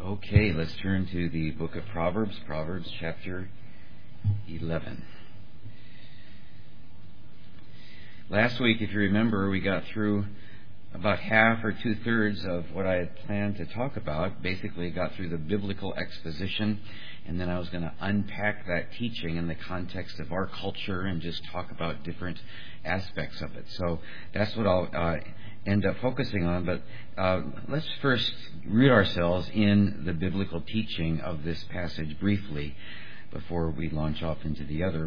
Okay, let's turn to the book of Proverbs, Proverbs chapter 11. Last week, if you remember, we got through about half or two-thirds of what I had planned to talk about. Basically, got through the biblical exposition, and then I was going to unpack that teaching in the context of our culture and just talk about different aspects of it. So that's what I'll end up focusing on. But let's first root ourselves in the biblical teaching of this passage briefly before we launch off into the other.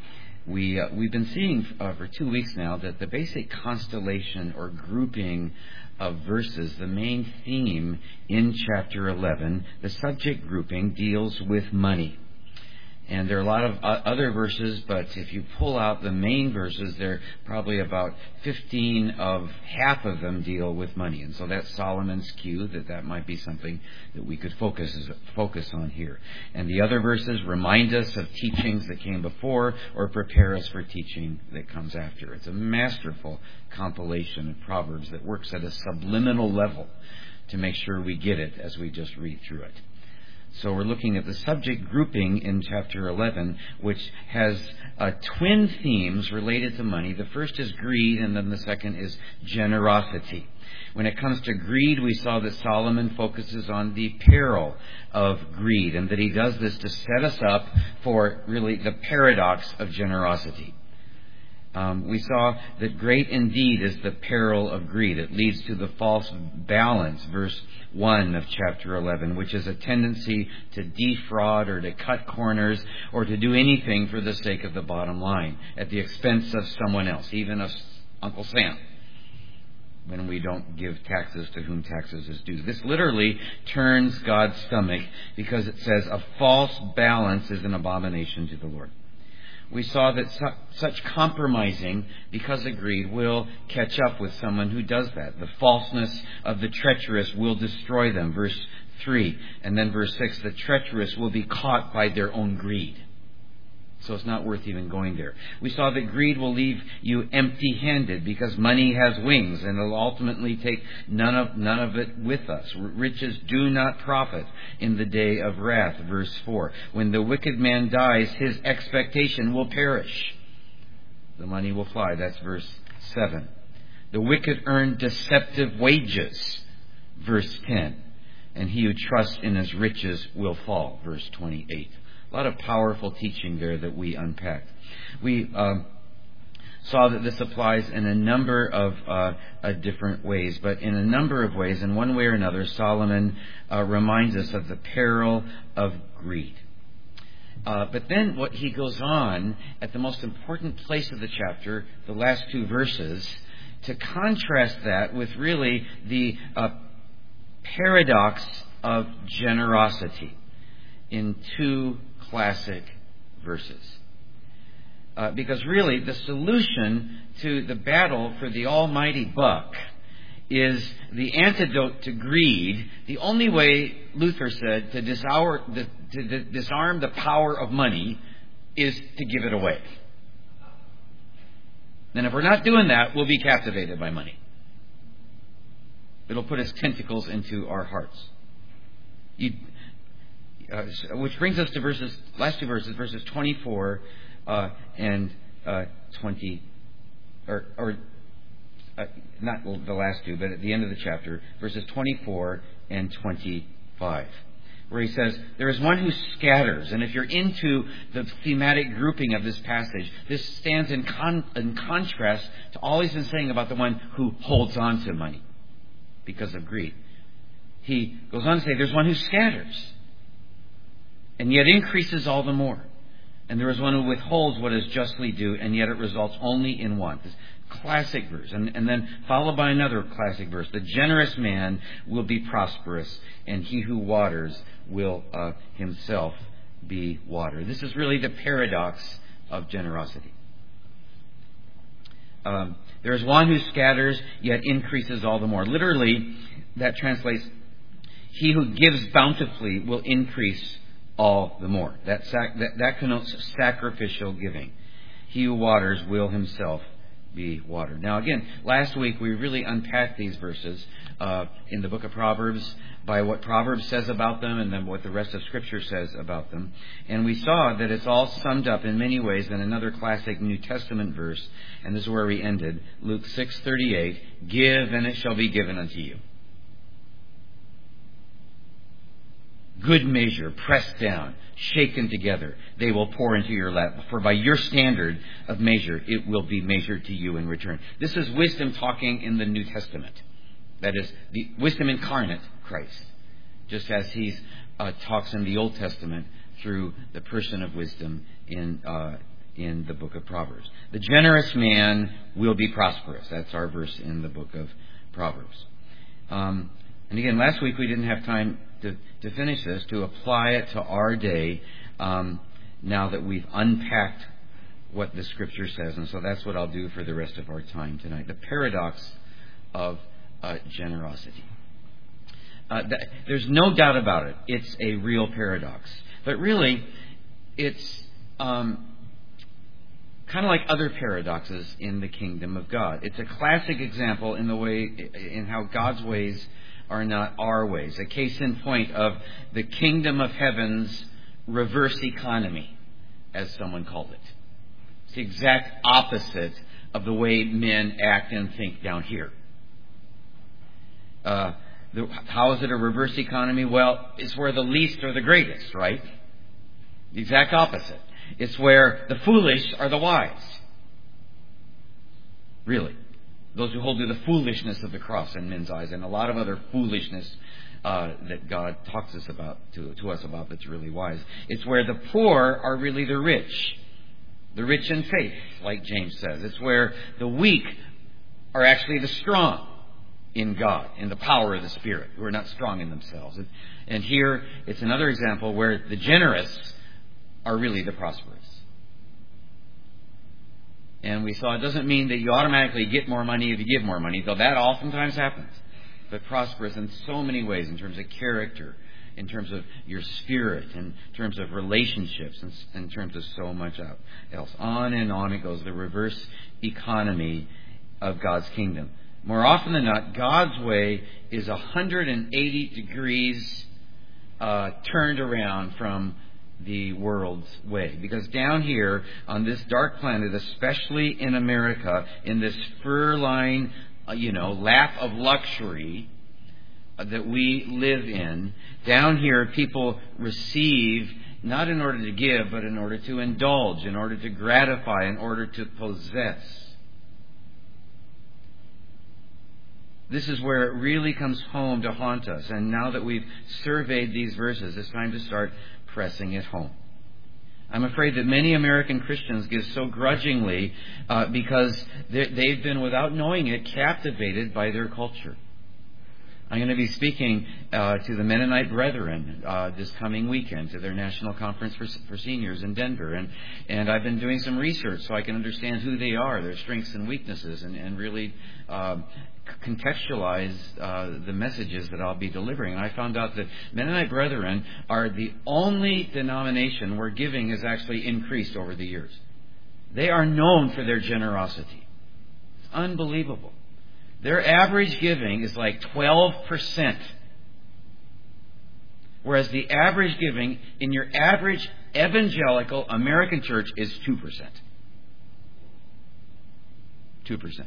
We've been seeing for 2 weeks now that the basic constellation or grouping of verses, the main theme in chapter 11, the subject grouping, deals with money. And there are a lot of other verses, but if you pull out the main verses, there are probably about 15 of half of them deal with money. And so that's Solomon's cue that might be something that we could focus on here. And the other verses remind us of teachings that came before or prepare us for teaching that comes after. It's a masterful compilation of Proverbs that works at a subliminal level to make sure we get it as we just read through it. So we're looking at the subject grouping in chapter 11, which has twin themes related to money. The first is greed, and then the second is generosity. When it comes to greed, we saw that Solomon focuses on the peril of greed, and that he does this to set us up for really the paradox of generosity. We saw that great indeed is the peril of greed. It leads to the false balance, verse 1 of chapter 11, which is a tendency to defraud or to cut corners or to do anything for the sake of the bottom line at the expense of someone else, even of Uncle Sam, when we don't give taxes to whom taxes is due. This literally turns God's stomach because it says a false balance is an abomination to the Lord. We saw that such compromising because of greed will catch up with someone who does that. The falseness of the treacherous will destroy them, verse 3. And then verse 6, the treacherous will be caught by their own greed. So it's not worth even going there. We saw that greed will leave you empty-handed because money has wings and it'll ultimately take none of it with us. Riches do not profit in the day of wrath, verse 4. When the wicked man dies, his expectation will perish. The money will fly. That's verse 7. The wicked earn deceptive wages, verse 10. And he who trusts in his riches will fall, verse 28. A lot of powerful teaching there that we unpacked. We saw that this applies in a number of different ways, but in a number of ways, in one way or another, Solomon reminds us of the peril of greed. But then what he goes on at the most important place of the chapter, the last 2 verses, to contrast that with really the paradox of generosity in 2 classic verses. Because really the solution to the battle for the almighty buck is the antidote to greed. The only way, Luther said, to disarm the power of money is to give it away. And if we're not doing that, we'll be captivated by money. It'll put its tentacles into our hearts. Which brings us to last 2 verses, verses 24 and 20, not the last 2, but at the end of the chapter, verses 24 and 25, where he says, there is one who scatters. And if you're into the thematic grouping of this passage, this stands in contrast to all he's been saying about the one who holds on to money because of greed. He goes on to say, there's one who scatters and yet increases all the more. And there is one who withholds what is justly due, and yet it results only in want. This classic verse. And then followed by another classic verse. The generous man will be prosperous, and he who waters will himself be watered. This is really the paradox of generosity. There is one who scatters, yet increases all the more. Literally, that translates, he who gives bountifully will increase all the more. That connotes sacrificial giving. He who waters will himself be watered. Now again, last week we really unpacked these verses in the book of Proverbs by what Proverbs says about them and then what the rest of Scripture says about them. And we saw that it's all summed up in many ways in another classic New Testament verse, and this is where we ended, Luke 6:38, "Give, and it shall be given unto you. Good measure, pressed down, shaken together, they will pour into your lap. For by your standard of measure, it will be measured to you in return." This is wisdom talking in the New Testament. That is, the wisdom incarnate, Christ. Just as he talks in the Old Testament through the person of wisdom in the book of Proverbs. The generous man will be prosperous. That's our verse in the book of Proverbs. And again, last week we didn't have time to finish this, to apply it to our day, now that we've unpacked what the Scripture says. And so that's what I'll do for the rest of our time tonight. The paradox of generosity. There's no doubt about it. It's a real paradox. But really, it's kind of like other paradoxes in the kingdom of God. It's a classic example in how God's ways are not our ways. A case in point of the kingdom of heaven's reverse economy, as someone called it. It's the exact opposite of the way men act and think down here. How is it a reverse economy? Well, it's where the least are the greatest, right? The exact opposite. It's where the foolish are the wise. Really. Those who hold to the foolishness of the cross in men's eyes, and a lot of other foolishness that God talks us about to us about that's really wise. It's where the poor are really the rich in faith, like James says. It's where the weak are actually the strong in God, in the power of the Spirit, who are not strong in themselves. And here, it's another example where the generous are really the prosperous. And we saw it doesn't mean that you automatically get more money if you give more money, though that oftentimes happens. But prosperous in so many ways, in terms of character, in terms of your spirit, in terms of relationships, and in terms of so much else. On and on it goes, the reverse economy of God's kingdom. More often than not, God's way is 180 degrees turned around from the world's way. Because down here on this dark planet, especially in America, in this fur-lined, lap of luxury that we live in, down here people receive not in order to give, but in order to indulge, in order to gratify, in order to possess. This is where it really comes home to haunt us. And now that we've surveyed these verses, it's time to start pressing it home. I'm afraid that many American Christians give so grudgingly because they've been, without knowing it, captivated by their culture. I'm going to be speaking to the Mennonite Brethren this coming weekend, to their national conference for seniors in Denver. And I've been doing some research so I can understand who they are, their strengths and weaknesses, and really contextualize the messages that I'll be delivering. And I found out that Mennonite Brethren are the only denomination where giving has actually increased over the years. They are known for their generosity. It's unbelievable. Their average giving is like 12%. Whereas the average giving in your average evangelical American church is 2%. 2%.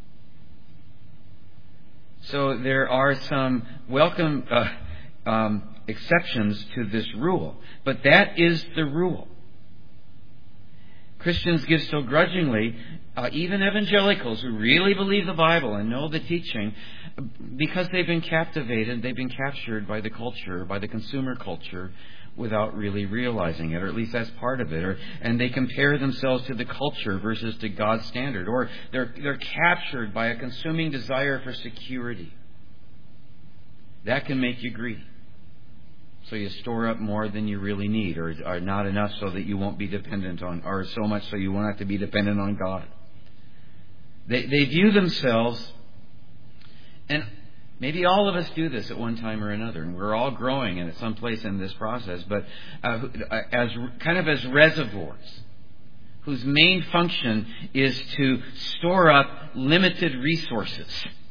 So there are some welcome exceptions to this rule. But that is the rule. Christians give so grudgingly, even evangelicals who really believe the Bible and know the teaching, because they've been captivated, they've been captured by the culture, by the consumer culture, without really realizing it, or at least that's part of it. And they compare themselves to the culture versus to God's standard. Or they're captured by a consuming desire for security. That can make you greedy. So you store up more than you really need, or not enough so that you won't be dependent on, or so much so you won't have to be dependent on God. They view themselves, and maybe all of us do this at one time or another, and we're all growing and at some place in this process, but as reservoirs whose main function is to store up limited resources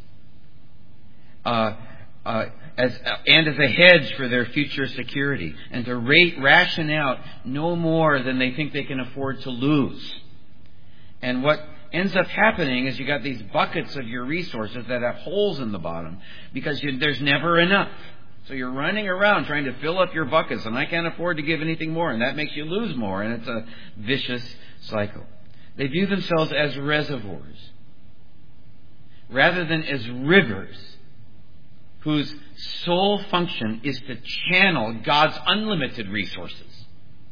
as a hedge for their future security, and to ration out no more than they think they can afford to lose. And what ends up happening is you got these buckets of your resources that have holes in the bottom because there's never enough. So you're running around trying to fill up your buckets, and I can't afford to give anything more, and that makes you lose more, and it's a vicious cycle. They view themselves as reservoirs rather than as rivers whose sole function is to channel God's unlimited resources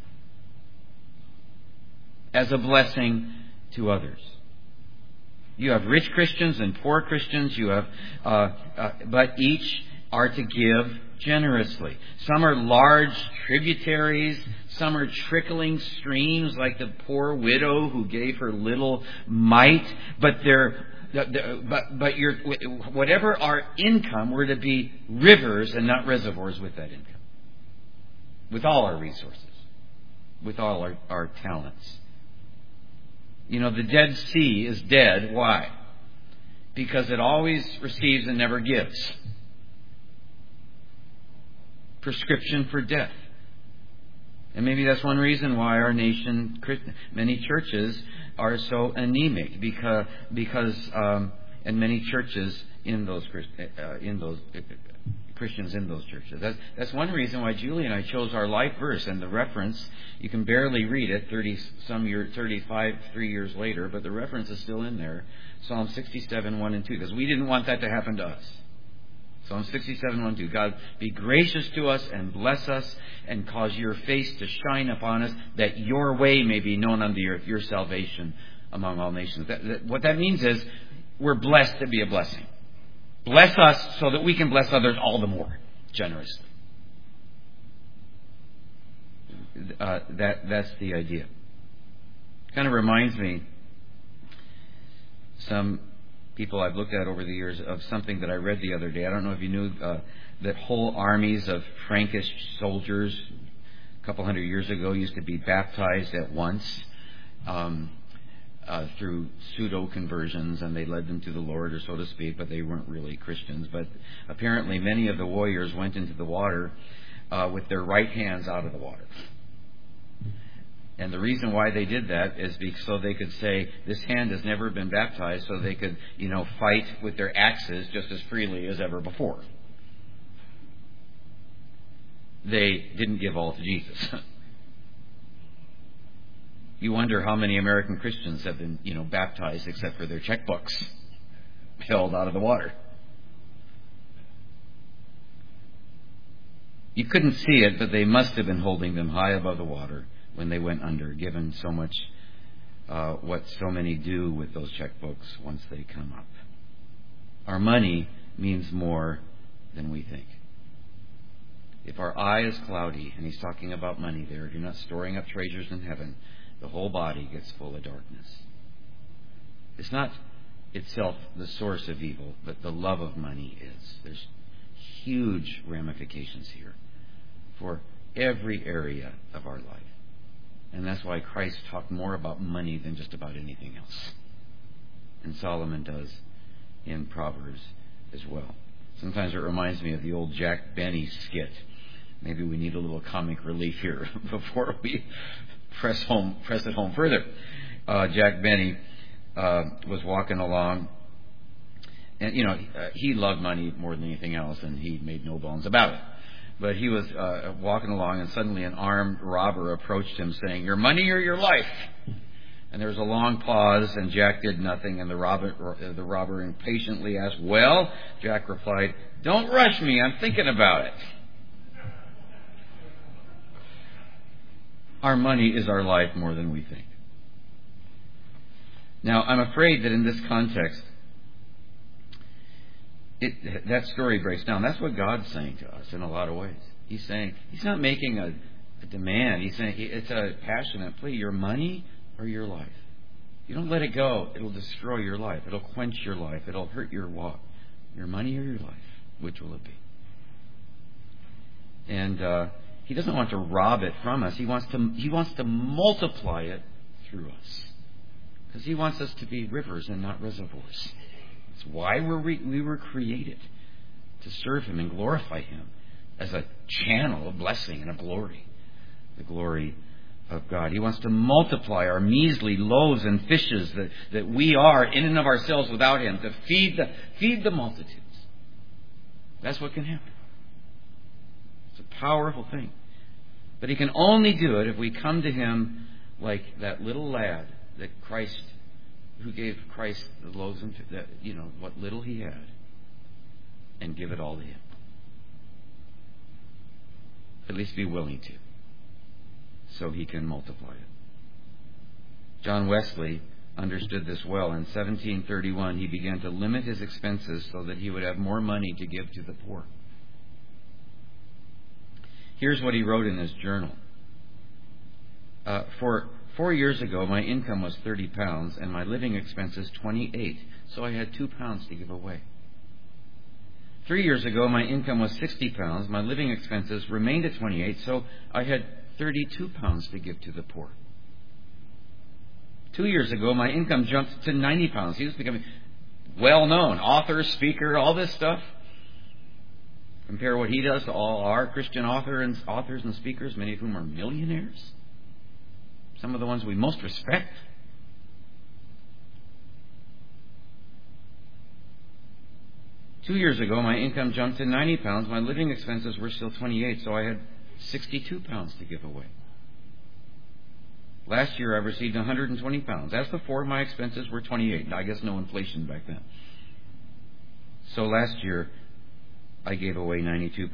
as a blessing to others. You have rich Christians and poor Christians. You have, but each are to give generously. Some are large tributaries. Some are trickling streams, like the poor widow who gave her little mite. But whatever our income, we're to be rivers and not reservoirs with that income, with all our resources, with all our talents. You know, the Dead Sea is dead. Why? Because it always receives and never gives. Prescription for death. And maybe that's one reason why our nation, many churches are so anemic, because and many churches in those Christians in those churches. That's one reason why Julie and I chose our life verse, and the reference, you can barely read it 3 years later, but the reference is still in there. Psalm 67, 1 and 2, because we didn't want that to happen to us. Psalm 67, 1 and 2. God, be gracious to us and bless us and cause your face to shine upon us, that your way may be known on the earth, your salvation among all nations. What that means is we're blessed to be a blessing. Bless us so that we can bless others all the more generously. That's the idea. Kind of reminds me, some people I've looked at over the years, of something that I read the other day. I don't know if you knew that whole armies of Frankish soldiers a couple hundred years ago used to be baptized at once through pseudo-conversions, and they led them to the Lord, or so to speak, but they weren't really Christians. But apparently many of the warriors went into the water with their right hands out of the water. And the reason why they did that is because so they could say, this hand has never been baptized, so they could, fight with their axes just as freely as ever before. They didn't give all to Jesus. You wonder how many American Christians have been, baptized except for their checkbooks held out of the water. You couldn't see it, but they must have been holding them high above the water when they went under, given so much what so many do with those checkbooks once they come up. Our money means more than we think. If our eye is cloudy, and he's talking about money there, if you're not storing up treasures in heaven, the whole body gets full of darkness. It's not itself the source of evil, but the love of money is. There's huge ramifications here for every area of our life. And that's why Christ talked more about money than just about anything else. And Solomon does in Proverbs as well. Sometimes it reminds me of the old Jack Benny skit. Maybe we need a little comic relief here before we press it home further. Jack Benny was walking along, and he loved money more than anything else, and he made no bones about it. But he was walking along, and suddenly an armed robber approached him, saying, "Your money or your life?" And there was a long pause, and Jack did nothing, and the robber impatiently asked, "Well?" Jack replied, "Don't rush me, I'm thinking about it." Our money is our life more than we think. Now, I'm afraid that in this context, that story breaks down. That's what God's saying to us in a lot of ways. He's saying, He's not making a demand. He's saying it's a passionate plea. Your money or your life? You don't let it go, it'll destroy your life. It'll quench your life. It'll hurt your walk. Your money or your life? Which will it be? And He doesn't want to rob it from us. He wants to multiply it through us. Because He wants us to be rivers and not reservoirs. That's why we were created, to serve Him and glorify Him as a channel of blessing and of glory. The glory of God. He wants to multiply our measly loaves and fishes that we are in and of ourselves without Him, to feed the multitudes. That's what can happen. It's a powerful thing. But He can only do it if we come to Him like that little lad who gave Christ the loaves and what little he had, and give it all to Him. At least be willing to, so He can multiply it. John Wesley understood this well. In 1731, he began to limit his expenses so that he would have more money to give to the poor. Here's what he wrote in his journal. For 4 years ago, my income was £30 and my living expenses £28, so I had £2 to give away. 3 years ago, my income was £60. My living expenses remained at £28, so I had £32 to give to the poor. 2 years ago, my income jumped to £90. He was becoming well-known, author, speaker, all this stuff. Compare what he does to all our Christian authors and speakers, many of whom are millionaires. Some of the ones we most respect. Two years ago, my income jumped to £90. My living expenses were still £28, so I had £62 to give away. Last year, I received £120. As before, my expenses were £28. I guess no inflation back then. So last year, I gave away £92.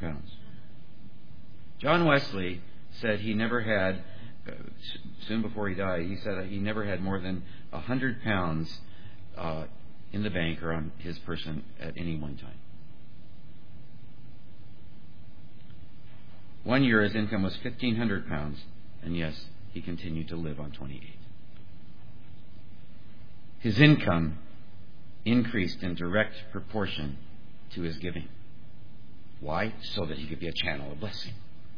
John Wesley said he never had, soon before he died, he said he never had more than £100 in the bank or on his person at any one time. 1 year his income was £1,500, and yes, he continued to live on 28. His income increased in direct proportion to his giving. Why? So that he could be a channel of blessing.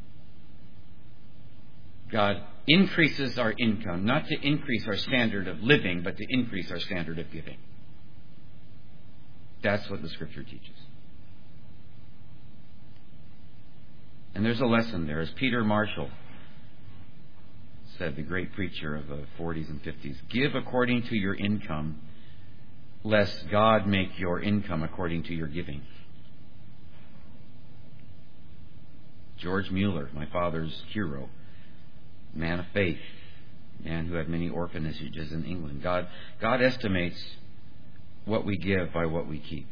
God increases our income, not to increase our standard of living, but to increase our standard of giving. That's what the Scripture teaches. And there's a lesson there. As Peter Marshall said, the great preacher of the 40s and 50s, give according to your income, lest God make your income according to your giving. George Mueller, my father's hero, man of faith, man who had many orphanages in England. God estimates what we give by what we keep.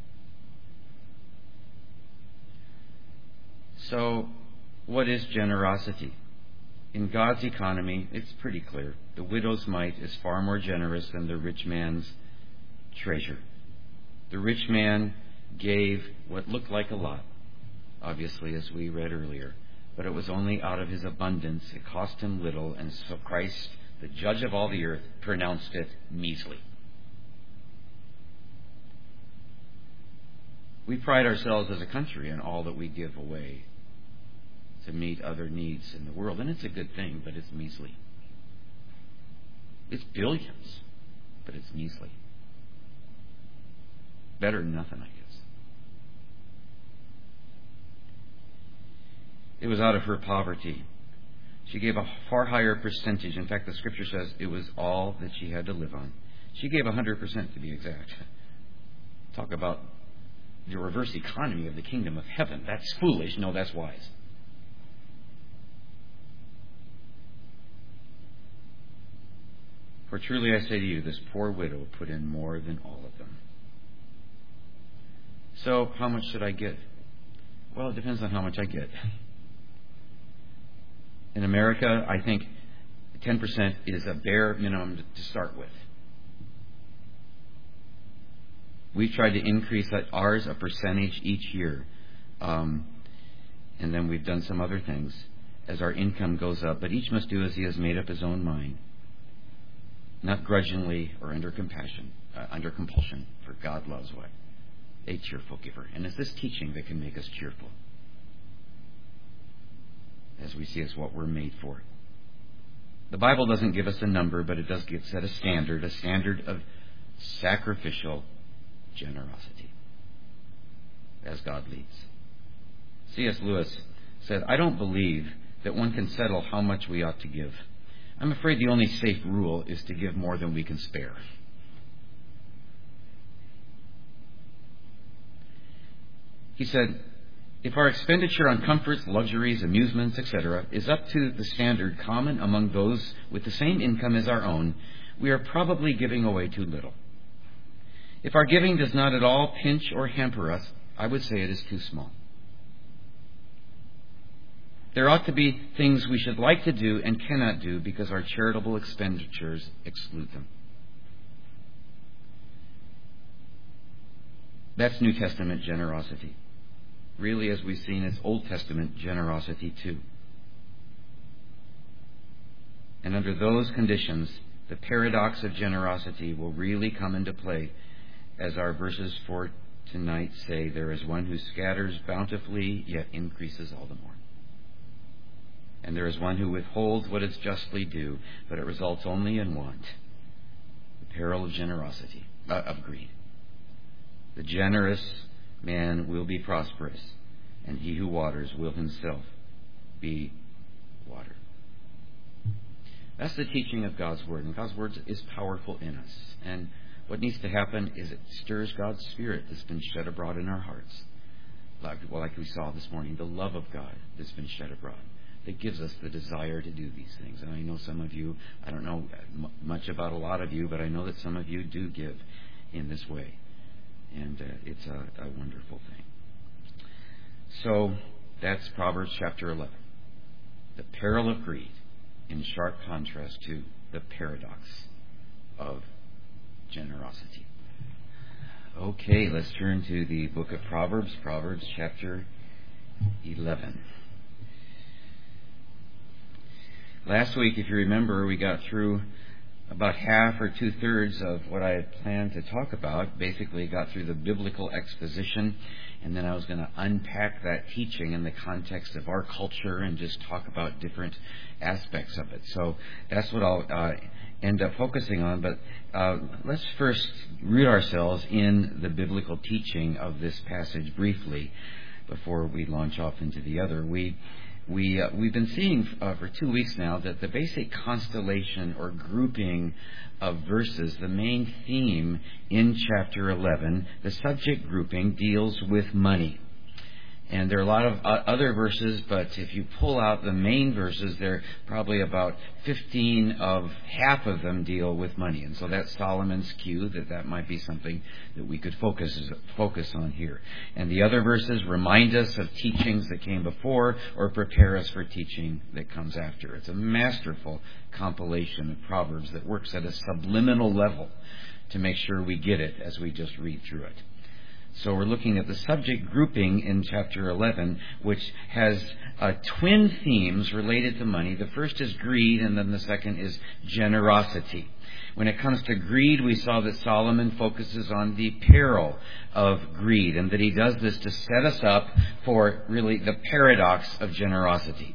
So, what is generosity? In God's economy, it's pretty clear. The widow's mite is far more generous than the rich man's treasure. The rich man gave what looked like a lot, obviously, as we read earlier, but it was only out of his abundance. It cost him little, and so Christ, the judge of all the earth, pronounced it measly. We pride ourselves as a country in all that we give away to meet other needs in the world. And it's a good thing, but it's measly. It's billions, but it's measly. Better than nothing, I guess. It was out of her poverty. She gave a far higher percentage. In fact, the Scripture says it was all that she had to live on. She gave 100% to be exact. Talk about the reverse economy of the kingdom of heaven. That's foolish. No, that's wise. For truly I say to you, this poor widow put in more than all of them. So, how much should I give? Well, it depends on how much I get. In America, I think 10% is a bare minimum to start with. We've tried to increase ours a percentage each year. And then we've done some other things as our income goes up. But each must do as he has made up his own mind. Not grudgingly or under compulsion, for God loves what? A cheerful giver. And it's this teaching that can make us cheerful, as we see as what we're made for. The Bible doesn't give us a number, but it does set a standard of sacrificial generosity as God leads. C.S. Lewis said, "I don't believe that one can settle how much we ought to give. I'm afraid the only safe rule is to give more than we can spare." He said, "If our expenditure on comforts, luxuries, amusements, etc., is up to the standard common among those with the same income as our own, we are probably giving away too little. If our giving does not at all pinch or hamper us, I would say it is too small. There ought to be things we should like to do and cannot do because our charitable expenditures exclude them." That's New Testament generosity. Really, as we've seen, it's Old Testament generosity too. And under those conditions, the paradox of generosity will really come into play, as our verses for tonight say, "There is one who scatters bountifully, yet increases all the more. And there is one who withholds what is justly due, but it results only in want." The peril of generosity, of greed. The generous man will be prosperous, and he who waters will himself be watered. That's the teaching of God's Word, and God's Word is powerful in us. And what needs to happen is it stirs God's Spirit that's been shed abroad in our hearts. Like we saw this morning, the love of God that's been shed abroad, that gives us the desire to do these things. And I know some of you, I don't know much about a lot of you, but I know that some of you do give in this way. And it's a wonderful thing. So that's Proverbs chapter 11. The peril of greed in sharp contrast to the paradox of generosity. Okay, let's turn to the book of Proverbs, Proverbs chapter 11. Last week, if you remember, we got through about half or two-thirds of what I had planned to talk about. Basically, got through the biblical exposition, and then I was going to unpack that teaching in the context of our culture and just talk about different aspects of it. So that's what I'll end up focusing on. But let's first root ourselves in the biblical teaching of this passage briefly before we launch off into the other. We've been seeing for 2 weeks now that the basic constellation or grouping of verses, the main theme in chapter 11, the subject grouping, deals with money. And there are a lot of other verses, but if you pull out the main verses, there are probably about 15 of half of them deal with money. And so that's Solomon's cue that might be something that we could focus on here. And the other verses remind us of teachings that came before or prepare us for teaching that comes after. It's a masterful compilation of Proverbs that works at a subliminal level to make sure we get it as we just read through it. So we're looking at the subject grouping in chapter 11, which has twin themes related to money. The first is greed, and then the second is generosity. When it comes to greed, we saw that Solomon focuses on the peril of greed, and that he does this to set us up for really the paradox of generosity.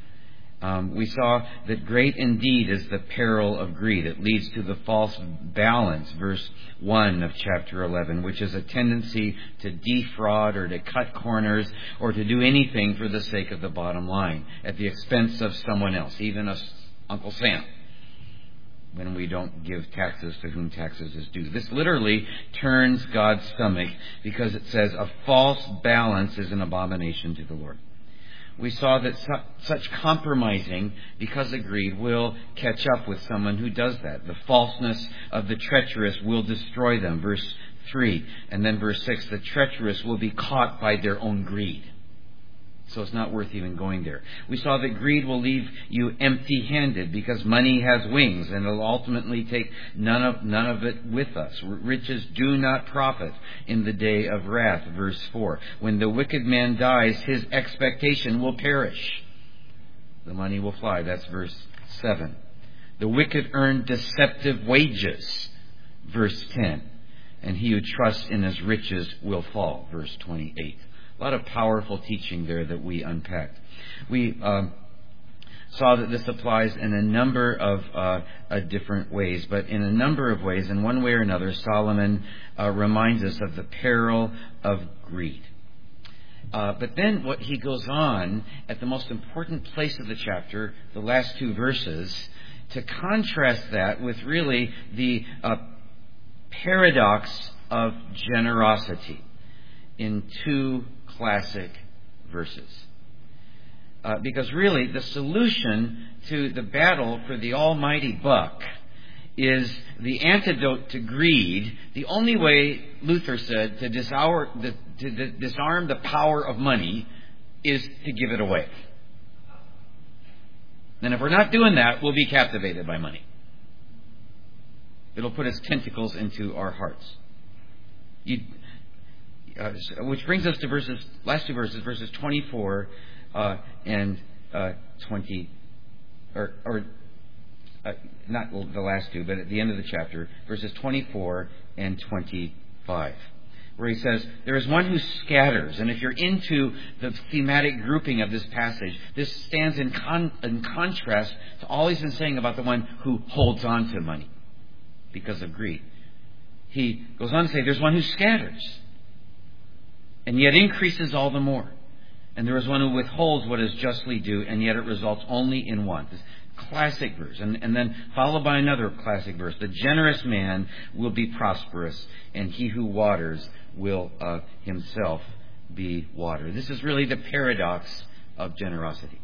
We saw that great indeed is the peril of greed. It leads to the false balance, verse 1 of chapter 11, which is a tendency to defraud or to cut corners or to do anything for the sake of the bottom line at the expense of someone else, even us, Uncle Sam, when we don't give taxes to whom taxes is due. This literally turns God's stomach because it says a false balance is an abomination to the Lord. We saw that such compromising because of greed will catch up with someone who does that. The falseness of the treacherous will destroy them, verse 3. And then verse 6, the treacherous will be caught by their own greed. So it's not worth even going there. We saw that greed will leave you empty-handed because money has wings and it'll ultimately take none of it with us. Riches do not profit in the day of wrath, verse 4. When the wicked man dies, his expectation will perish. The money will fly. That's verse 7. The wicked earn deceptive wages, verse 10. And he who trusts in his riches will fall, verse 28. A lot of powerful teaching there that we unpacked. saw that this applies in a number of different ways. But in a number of ways, in one way or another, Solomon reminds us of the peril of greed. But then what he goes on at the most important place of the chapter, the last two verses, to contrast that with really the paradox of generosity in two classic verses. Because really the solution to the battle for the almighty buck is the antidote to greed. The only way, Luther said, to disarm the power of money is to give it away. And if we're not doing that, we'll be captivated by money. It'll put its tentacles into our hearts. Which brings us to last two verses, verses 24 and 20, not the last two, but at the end of the chapter, verses 24 and 25, where he says, there is one who scatters. And if you're into the thematic grouping of this passage, this stands in contrast to all he's been saying about the one who holds on to money because of greed. He goes on to say, there's one who scatters and yet increases all the more. And there is one who withholds what is justly due, and yet it results only in want. This classic verse. And then followed by another classic verse. The generous man will be prosperous, and he who waters will himself be watered. This is really the paradox of generosity.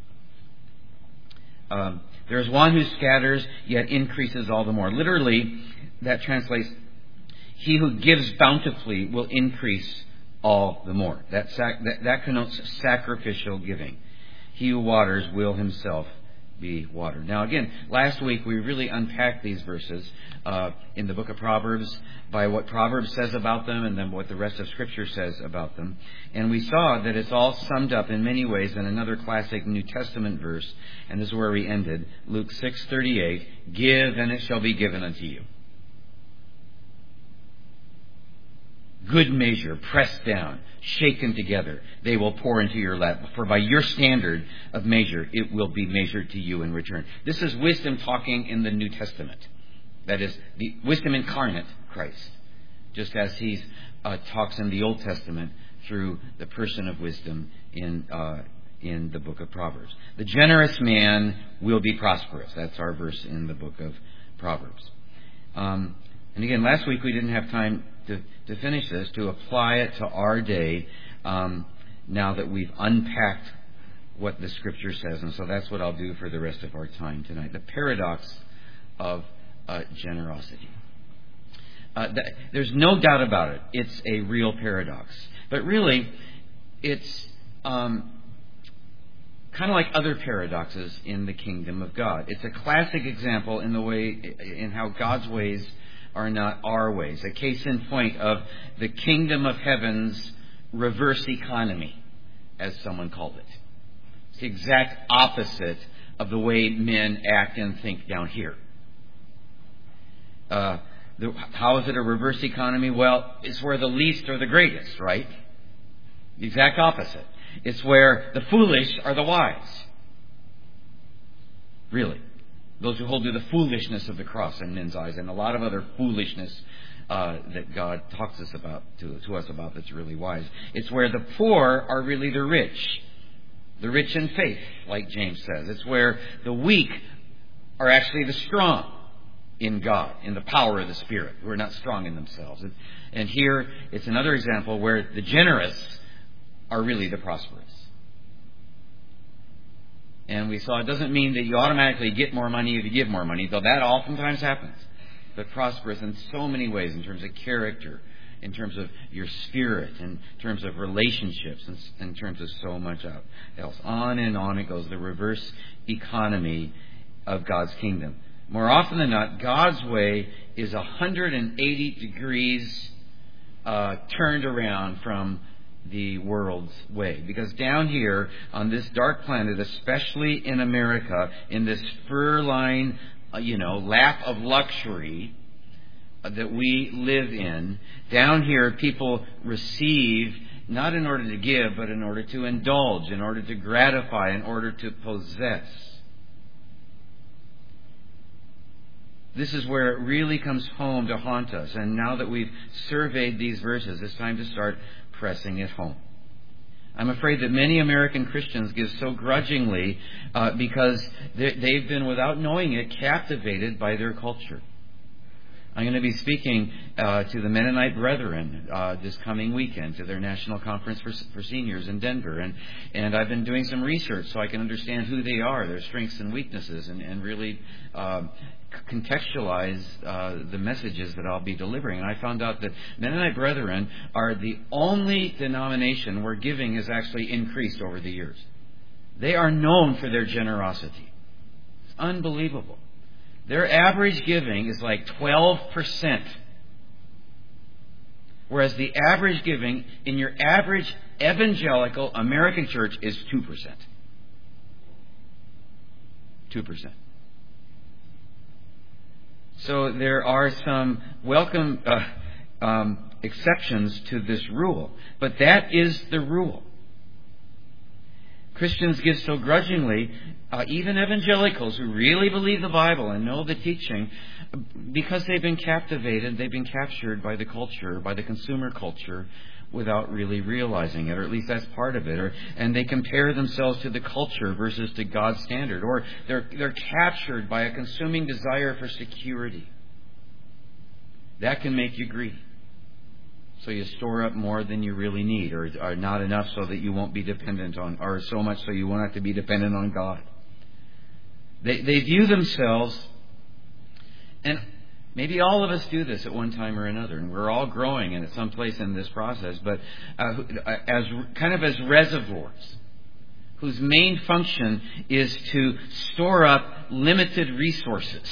There is one who scatters, yet increases all the more. Literally, that translates, he who gives bountifully will increase all the more. That connotes sacrificial giving. He who waters will himself be watered. Now again, last week we really unpacked these verses in the book of Proverbs by what Proverbs says about them and then what the rest of Scripture says about them. And we saw that it's all summed up in many ways in another classic New Testament verse. And this is where we ended. Luke 6:38, give and it shall be given unto you. Good measure, pressed down, shaken together, they will pour into your lap. For by your standard of measure, it will be measured to you in return. This is wisdom talking in the New Testament. That is, the wisdom incarnate, Christ. Just as he talks in the Old Testament through the person of wisdom in the book of Proverbs. The generous man will be prosperous. That's our verse in the book of Proverbs. And again, last week we didn't have time to finish this, to apply it to our day, now that we've unpacked what the Scripture says. And so that's what I'll do for the rest of our time tonight. The paradox of generosity. There's no doubt about it. It's a real paradox. But really, it's kind of like other paradoxes in the kingdom of God. It's a classic example in how God's ways are not our ways. A case in point of the kingdom of heaven's reverse economy, as someone called it. It's the exact opposite of the way men act and think down here. How is it a reverse economy? Well, it's where the least are the greatest, right? The exact opposite. It's where the foolish are the wise. Really. Those who hold to the foolishness of the cross in men's eyes, and a lot of other foolishness that God talks to us about that's really wise. It's where the poor are really the rich in faith, like James says. It's where the weak are actually the strong in God, in the power of the Spirit, who are not strong in themselves. And here it's another example where the generous are really the prosperous. And we saw it doesn't mean that you automatically get more money if you give more money, though that oftentimes happens. But prosperous in so many ways, in terms of character, in terms of your spirit, in terms of relationships, and in terms of so much else. On and on it goes, the reverse economy of God's kingdom. More often than not, God's way is 180 degrees turned around from the world's way. Because down here on this dark planet, especially in America, in this fur-lined, lap of luxury that we live in, down here people receive not in order to give, but in order to indulge, in order to gratify, in order to possess. This is where it really comes home to haunt us. And now that we've surveyed these verses, it's time to start pressing it home. I'm afraid that many American Christians give so grudgingly because they've been, without knowing it, captivated by their culture. I'm going to be speaking to the Mennonite Brethren this coming weekend to their national conference for seniors in Denver. And I've been doing some research so I can understand who they are, their strengths and weaknesses, and really contextualize the messages that I'll be delivering. And I found out that Mennonite Brethren are the only denomination where giving has actually increased over the years. They are known for their generosity. It's unbelievable. Their average giving is like 12%. Whereas the average giving in your average evangelical American church is 2%. 2%. So there are some welcome exceptions to this rule. But that is the rule. Christians give so grudgingly, even evangelicals who really believe the Bible and know the teaching, because they've been captivated, they've been captured by the culture, by the consumer culture, without really realizing it, or at least that's part of it. And they compare themselves to the culture versus to God's standard, or they're captured by a consuming desire for security. That can make you greedy. So you store up more than you really need, or not enough so that you won't be dependent on, or so much so you won't have to be dependent on God. They view themselves, and maybe all of us do this at one time or another, and we're all growing and at some place in this process, but as kind of as reservoirs, whose main function is to store up limited resources.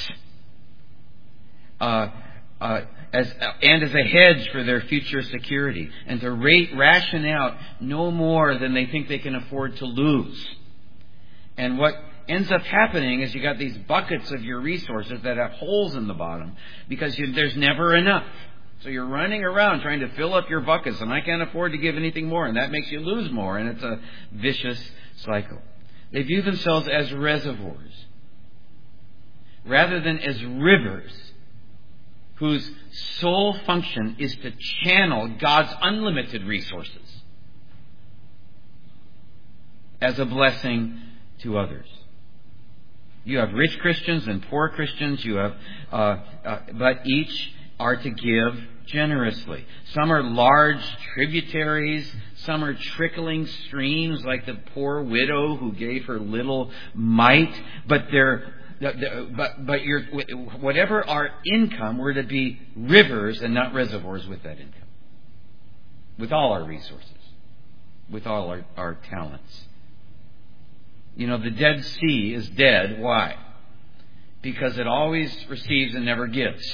As a hedge for their future security, and to ration out no more than they think they can afford to lose. And what ends up happening is you got these buckets of your resources that have holes in the bottom because there's never enough. So you're running around trying to fill up your buckets, and I can't afford to give anything more, and that makes you lose more, and it's a vicious cycle. They view themselves as reservoirs rather than as rivers, whose sole function is to channel God's unlimited resources as a blessing to others. You have rich Christians and poor Christians. You have, but each are to give generously. Some are large tributaries. Some are trickling streams, like the poor widow who gave her little mite. But your whatever our income, we're to be rivers and not reservoirs with that income. With all our resources. With all our talents. You know, the Dead Sea is dead. Why? Because it always receives and never gives.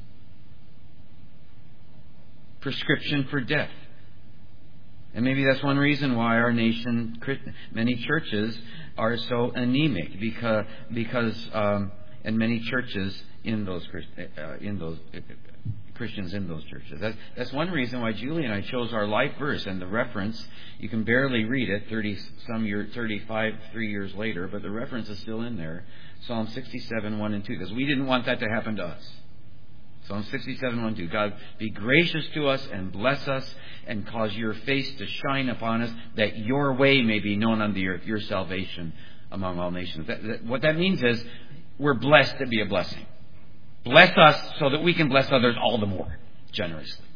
Prescription for death. And maybe that's one reason why our nation, many churches, are so anemic, because and many churches in those Christians in those churches. That's one reason why Julie and I chose our life verse, and the reference, you can barely read it 3 years later, but the reference is still in there. Psalm 67, 1 and 2, because we didn't want that to happen to us. Psalm 67, 1 and 2. God, be gracious to us and bless us and cause your face to shine upon us, that your way may be known on the earth, your salvation among all nations. What that means is we're blessed to be a blessing. Bless us so that we can bless others all the more generously.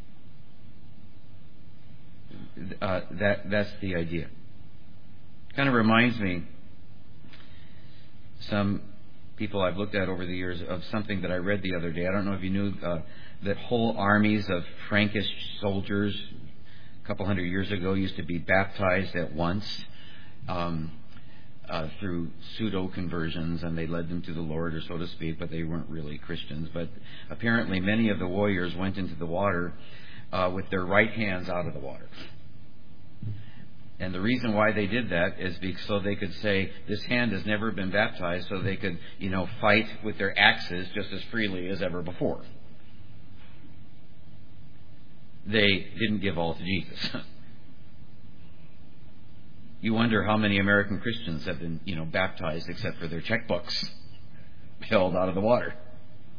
That's the idea. Kind of reminds me, some people I've looked at over the years, of something that I read the other day. I don't know if you knew that whole armies of Frankish soldiers a couple hundred years ago used to be baptized at once through pseudo-conversions, and they led them to the Lord, or so to speak, but they weren't really Christians. But apparently many of the warriors went into the water with their right hands out of the water. And the reason why they did that is so they could say, this hand has never been baptized, so they could, fight with their axes just as freely as ever before. They didn't give all to Jesus. You wonder how many American Christians have been, baptized except for their checkbooks held out of the water.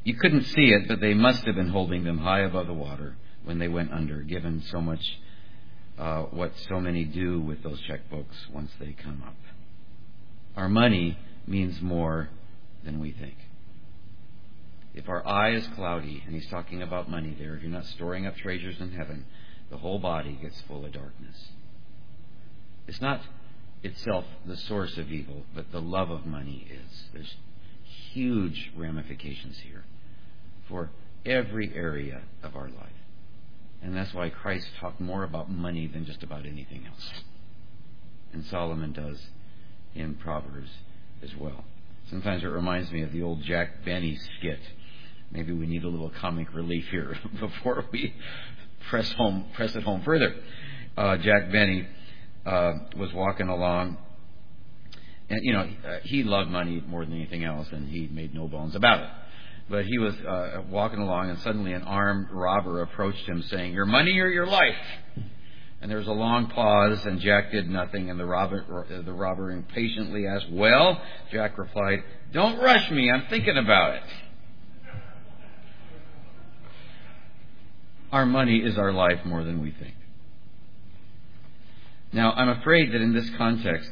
You couldn't see it, but they must have been holding them high above the water when they went under, given so much what so many do with those checkbooks once they come up. Our money means more than we think. If our eye is cloudy, and he's talking about money there, if you're not storing up treasures in heaven, the whole body gets full of darkness. It's not itself the source of evil, but the love of money is. There's huge ramifications here for every area of our life. And that's why Christ talked more about money than just about anything else. And Solomon does in Proverbs as well. Sometimes it reminds me of the old Jack Benny skit. Maybe we need a little comic relief here before we press it home further. Jack Benny was walking along, and he loved money more than anything else, and he made no bones about it. But he was walking along, and suddenly an armed robber approached him, saying, "Your money or your life?" And there was a long pause, and Jack did nothing, and the robber impatiently asked, "Well?" Jack replied, "Don't rush me, I'm thinking about it." Our money is our life more than we think. Now, I'm afraid that in this context,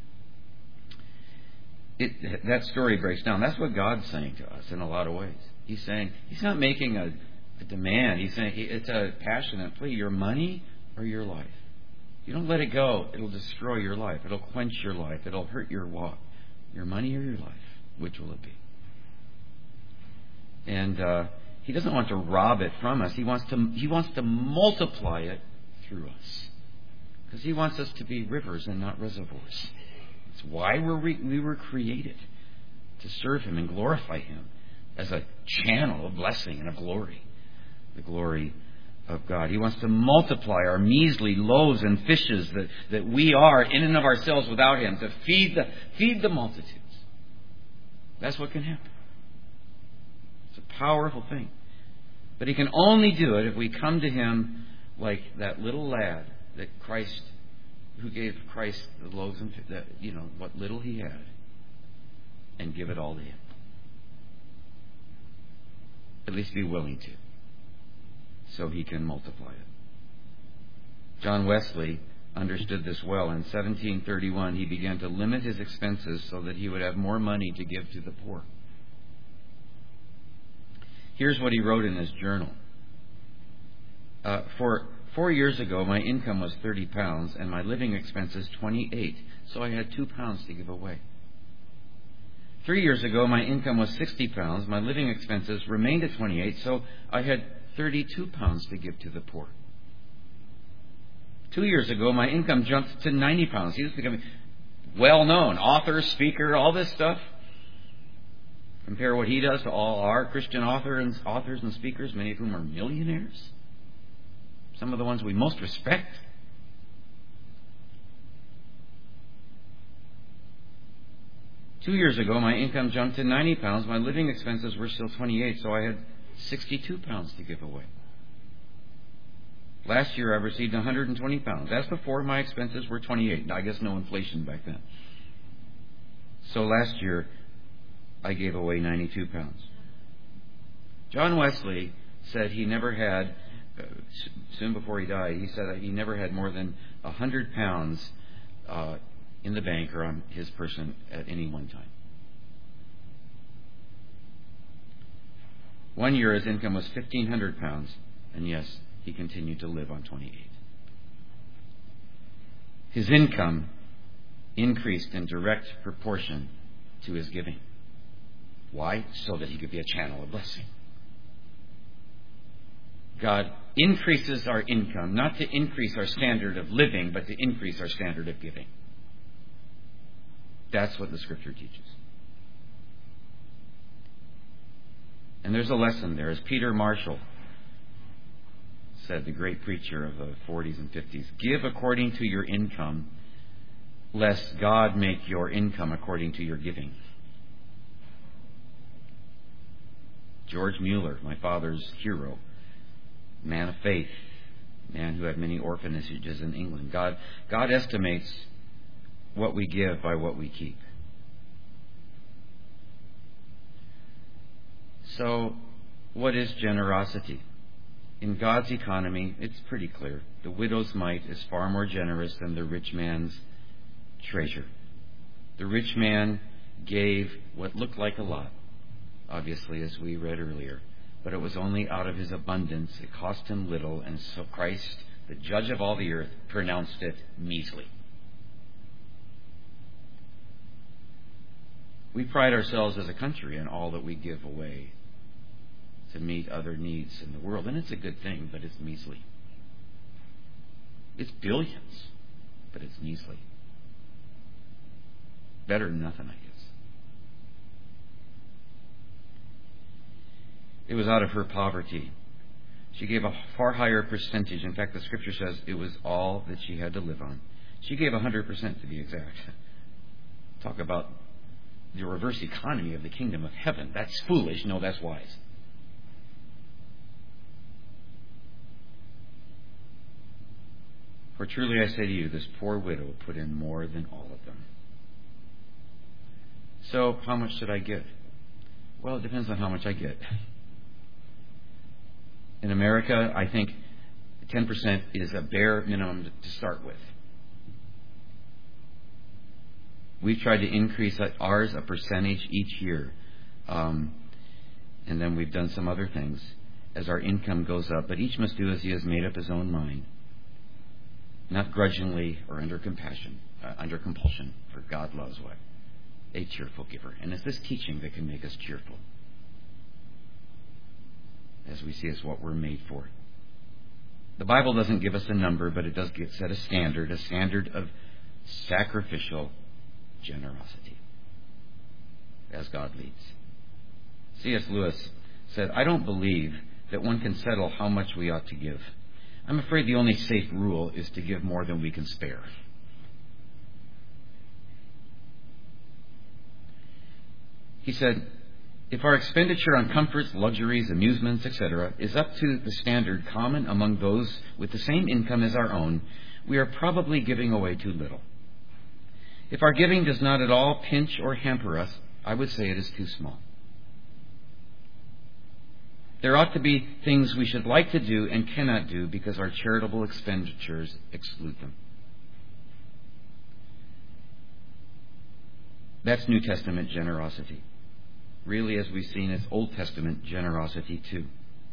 that story breaks down. That's what God's saying to us in a lot of ways. He's saying, he's not making a demand. He's saying it's a passionate plea. Your money or your life? You don't let it go, it'll destroy your life. It'll quench your life. It'll hurt your walk. Your money or your life? Which will it be? And he doesn't want to rob it from us. He wants to multiply it through us. Because he wants us to be rivers and not reservoirs. It's why we were created, to serve him and glorify him as a channel of blessing and of glory, the glory of God. He wants to multiply our measly loaves and fishes that we are in and of ourselves without him, to feed the multitudes. That's what can happen. It's a powerful thing. But he can only do it if we come to him like that little lad who gave Christ the loaves and what little he had, and give it all to him. At least be willing to, so he can multiply it. John Wesley understood this well. In 1731, he began to limit his expenses so that he would have more money to give to the poor. Here's what he wrote in his journal. For 4 years ago, my income was £30 and my living expenses £28, so I had £2 to give away. 3 years ago, my income was £60. My living expenses remained at £28, so I had £32 to give to the poor. 2 years ago, my income jumped to £90. He was becoming well-known, author, speaker, all this stuff. Compare what he does to all our Christian authors and speakers, many of whom are millionaires. Some of the ones we most respect. Two years ago, my income jumped to £90. My living expenses were still £28, so I had £62 to give away. Last year, I received £120. That's before my expenses were £28. I guess no inflation back then. So last year, I gave away £92. John Wesley said he never had, soon before he died, he said that he never had more than £100 in the bank or on his person at any one time. 1 year his income was £1,500, and yes, he continued to live on 28. His income increased in direct proportion to his giving. Why? So that he could be a channel of blessing. God increases our income, not to increase our standard of living, but to increase our standard of giving. That's what the Scripture teaches. And there's a lesson there. As Peter Marshall said, the great preacher of the 40s and 50s, give according to your income, lest God make your income according to your giving. George Mueller, my father's hero, man of faith, man who had many orphanages in England. God estimates what we give by what we keep. So, what is generosity? In God's economy, it's pretty clear. The widow's mite is far more generous than the rich man's treasure. The rich man gave what looked like a lot, obviously, as we read earlier, but it was only out of his abundance. It cost him little, and so Christ, the judge of all the earth, pronounced it measly. We pride ourselves as a country in all that we give away to meet other needs in the world, and it's a good thing, but it's measly. It's billions, but it's measly. Better than nothing, I guess. It was out of her poverty. She gave a far higher percentage. In fact, the Scripture says it was all that she had to live on. She gave 100% to be exact. Talk about the reverse economy of the kingdom of heaven. That's foolish. No, that's wise. For truly I say to you, this poor widow put in more than all of them. So, how much should I give? Well, it depends on how much I get. In America, I think 10% is a bare minimum to start with. We've tried to increase ours a percentage each year. And then we've done some other things as our income goes up. But each must do as he has made up his own mind. Not grudgingly or under compulsion, for God loves what? A cheerful giver. And it's this teaching that can make us cheerful. As we see as what we're made for. The Bible doesn't give us a number, but it does set a standard of sacrificial generosity as God leads. C.S. Lewis said, I don't believe that one can settle how much we ought to give. I'm afraid the only safe rule is to give more than we can spare. He said, if our expenditure on comforts, luxuries, amusements, etc., is up to the standard common among those with the same income as our own, we are probably giving away too little. If our giving does not at all pinch or hamper us, I would say it is too small. There ought to be things we should like to do and cannot do because our charitable expenditures exclude them. That's New Testament generosity. Really, as we've seen, it's Old Testament generosity too.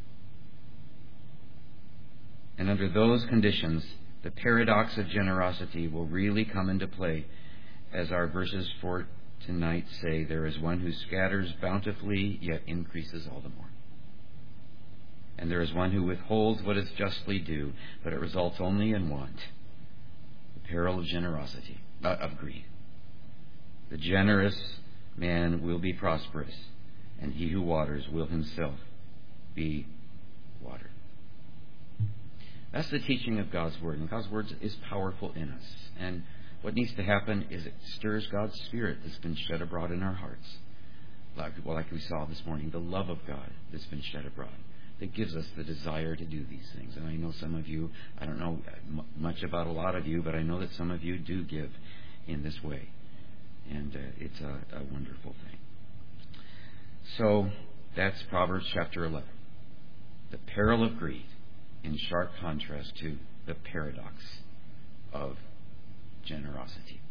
And under those conditions, the paradox of generosity will really come into play, as our verses for tonight say, there is one who scatters bountifully, yet increases all the more. And there is one who withholds what is justly due, but it results only in want. The peril of generosity, of greed. The generous man will be prosperous, and he who waters will himself be watered. That's the teaching of God's Word, and God's Word is powerful in us. And what needs to happen is it stirs God's Spirit that's been shed abroad in our hearts. Like we saw this morning, the love of God that's been shed abroad, that gives us the desire to do these things. And I know some of you, I don't know much about a lot of you, but I know that some of you do give in this way. And it's a wonderful thing. So that's Proverbs chapter 11. The peril of greed in sharp contrast to the paradox of generosity.